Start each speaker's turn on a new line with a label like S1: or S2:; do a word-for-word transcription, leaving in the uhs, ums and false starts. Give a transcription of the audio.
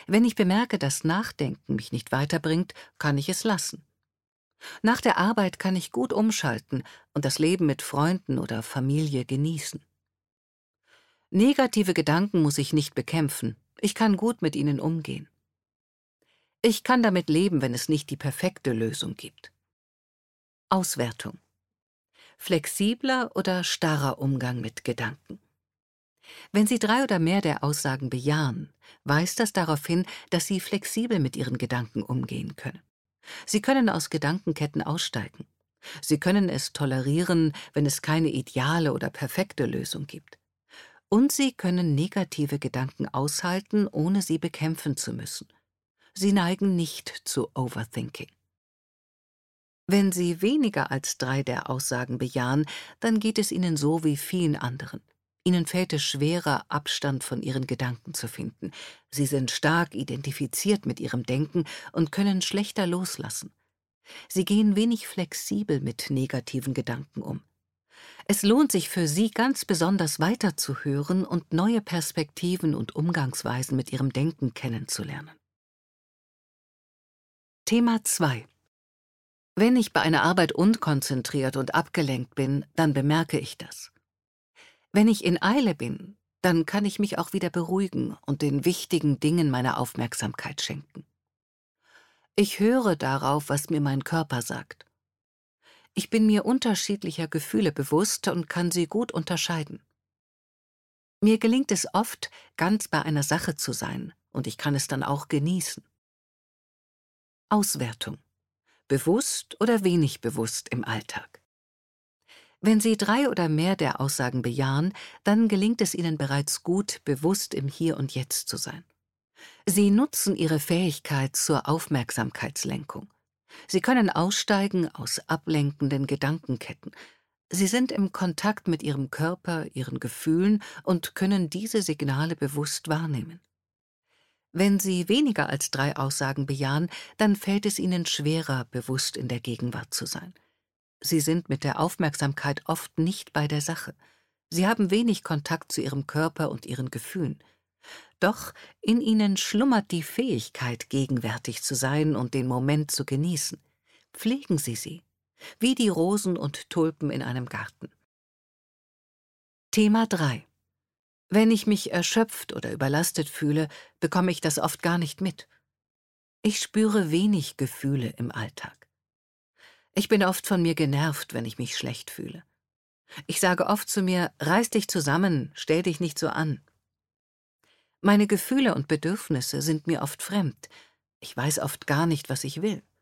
S1: Wenn ich bemerke, dass Nachdenken mich nicht weiterbringt, kann ich es lassen. Nach der Arbeit kann ich gut umschalten und das Leben mit Freunden oder Familie genießen. Negative Gedanken muss ich nicht bekämpfen. Ich kann gut mit ihnen umgehen. Ich kann damit leben, wenn es nicht die perfekte Lösung gibt. Auswertung. Flexibler oder starrer Umgang mit Gedanken. Wenn Sie drei oder mehr der Aussagen bejahen, weist das darauf hin, dass Sie flexibel mit Ihren Gedanken umgehen können. Sie können aus Gedankenketten aussteigen. Sie können es tolerieren, wenn es keine ideale oder perfekte Lösung gibt. Und Sie können negative Gedanken aushalten, ohne sie bekämpfen zu müssen. Sie neigen nicht zu Overthinking. Wenn Sie weniger als drei der Aussagen bejahen, dann geht es Ihnen so wie vielen anderen. Ihnen fällt es schwerer, Abstand von Ihren Gedanken zu finden. Sie sind stark identifiziert mit Ihrem Denken und können schlechter loslassen. Sie gehen wenig flexibel mit negativen Gedanken um. Es lohnt sich für Sie ganz besonders weiterzuhören und neue Perspektiven und Umgangsweisen mit Ihrem Denken kennenzulernen. Thema zwei. Wenn ich bei einer Arbeit unkonzentriert und abgelenkt bin, dann bemerke ich das. Wenn ich in Eile bin, dann kann ich mich auch wieder beruhigen und den wichtigen Dingen meine Aufmerksamkeit schenken. Ich höre darauf, was mir mein Körper sagt. Ich bin mir unterschiedlicher Gefühle bewusst und kann sie gut unterscheiden. Mir gelingt es oft, ganz bei einer Sache zu sein, und ich kann es dann auch genießen. Auswertung. Bewusst oder wenig bewusst im Alltag. Wenn Sie drei oder mehr der Aussagen bejahen, dann gelingt es Ihnen bereits gut, bewusst im Hier und Jetzt zu sein. Sie nutzen Ihre Fähigkeit zur Aufmerksamkeitslenkung. Sie können aussteigen aus ablenkenden Gedankenketten. Sie sind im Kontakt mit Ihrem Körper, Ihren Gefühlen und können diese Signale bewusst wahrnehmen. Wenn Sie weniger als drei Aussagen bejahen, dann fällt es Ihnen schwerer, bewusst in der Gegenwart zu sein. Sie sind mit der Aufmerksamkeit oft nicht bei der Sache. Sie haben wenig Kontakt zu Ihrem Körper und Ihren Gefühlen. Doch in Ihnen schlummert die Fähigkeit, gegenwärtig zu sein und den Moment zu genießen. Pflegen Sie sie, wie die Rosen und Tulpen in einem Garten. Thema drei. Wenn ich mich erschöpft oder überlastet fühle, bekomme ich das oft gar nicht mit. Ich spüre wenig Gefühle im Alltag. Ich bin oft von mir genervt, wenn ich mich schlecht fühle. Ich sage oft zu mir, reiß dich zusammen, stell dich nicht so an. Meine Gefühle und Bedürfnisse sind mir oft fremd. Ich weiß oft gar nicht, was ich will.